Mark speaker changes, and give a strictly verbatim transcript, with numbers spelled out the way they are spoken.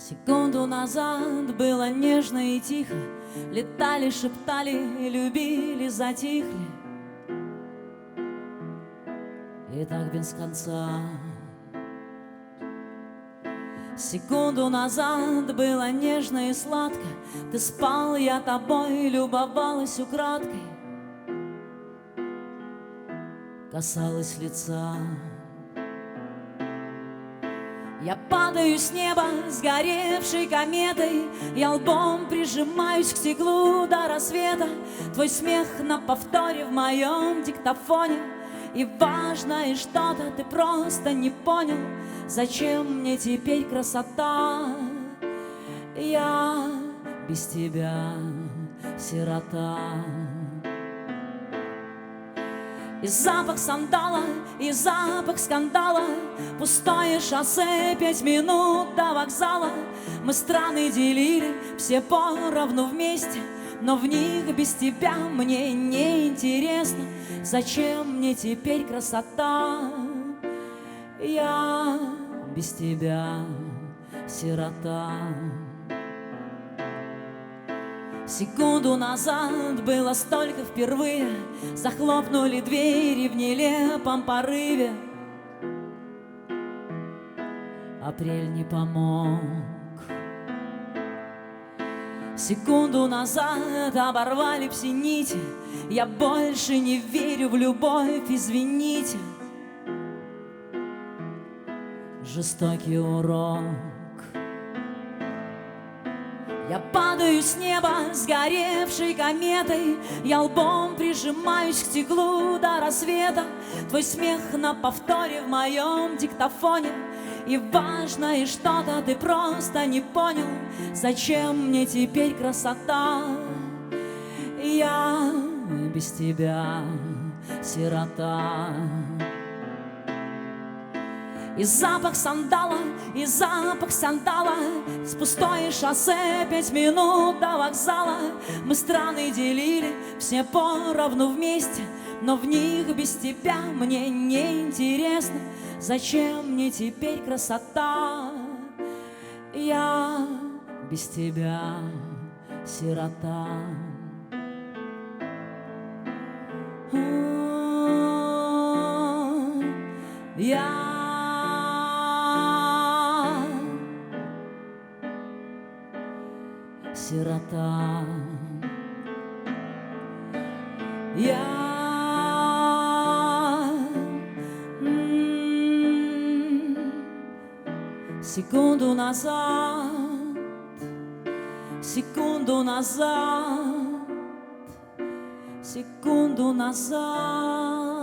Speaker 1: Секунду назад было нежно и тихо, летали, шептали, любили, затихли. И так без конца. Секунду назад было нежно и сладко, ты спал, я тобой любовалась украдкой, касалась лица. Я падаю с неба сгоревшей кометой, я лбом прижимаюсь к стеклу до рассвета. Твой смех на повторе в моем диктофоне, и важное что-то ты просто не понял. Зачем мне теперь красота? Я без тебя сирота. И запах сандала, и запах скандала, пустое шоссе, пять минут до вокзала. Мы страны делили все поровну вместе, но в них без тебя мне не интересно. Зачем мне теперь красота? Я без тебя сирота. Секунду назад было столько впервые, захлопнули двери в нелепом порыве. Апрель не помог. Секунду назад оборвали все нити, я больше не верю в любовь, извините. Жестокий урок. Я падаю с неба сгоревшей кометой, я лбом прижимаюсь к стеклу до рассвета. Твой смех на повторе в моем диктофоне, и важное что-то ты просто не понял. Зачем мне теперь красота? Я без тебя сирота. И запах сандала, и запах сандала, с пустое шоссе, пять минут до вокзала. Мы страны делили все поровну вместе, но в них без тебя мне не интересно. Зачем мне теперь красота? Я без тебя сирота. Я сирота. Я м-м, секунду назад, секунду назад, секунду назад.